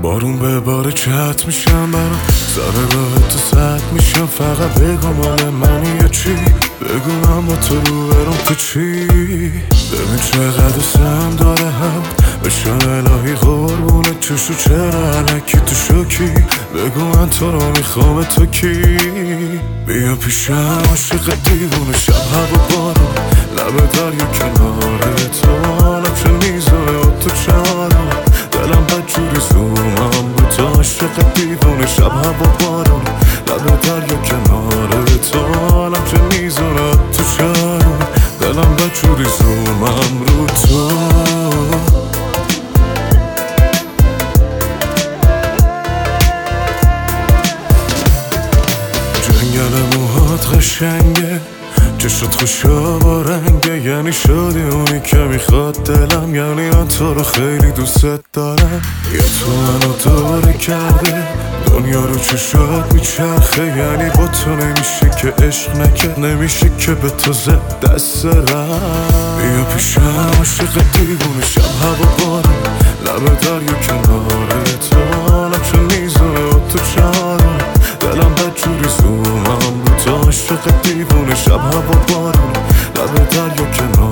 بارون به بار چت میشم برام سر راه تو سد میشم. فقط بگو مال منی یا چی، بگو من با تو رو برم تو چی. ببین چقدر سم داره هم بشم الهی قربونه چشو چرا علکی تو شوکی. بگو من تو رو میخوام تو کی. بیا پیشم عاشق دیوونه شب هوا بارون لب دریا کنار تو. حالم چه میزونه و تو چهارم دلم بدجوری زومم رو تو. عاشق دیوونه شب هوا بارون لب دریا کنار تو. حالم چه میزونه تو چهارم دلم بدجوری زومم رو تو. جنگل موهات قشنگه، چشات خوشا با رنگه، یعنی شدی اونی که میخواد دلم. یعنی من تو رو خیلی دوست دارم. یه تو منو دوره کرده دنیا رو چشات میچرخه. یعنی با تو نمیشه که عشق نکرد، نمیشه که به تو زد دست رم. بیا پیشم عاشق دیوونه شب هوا بارون لب دریا کنار تو. حالم چه میزونه و تو چهارم دلم بدجوری زومم رو تو. عاشق دیوونه شب هوا بارون لب دریا کنار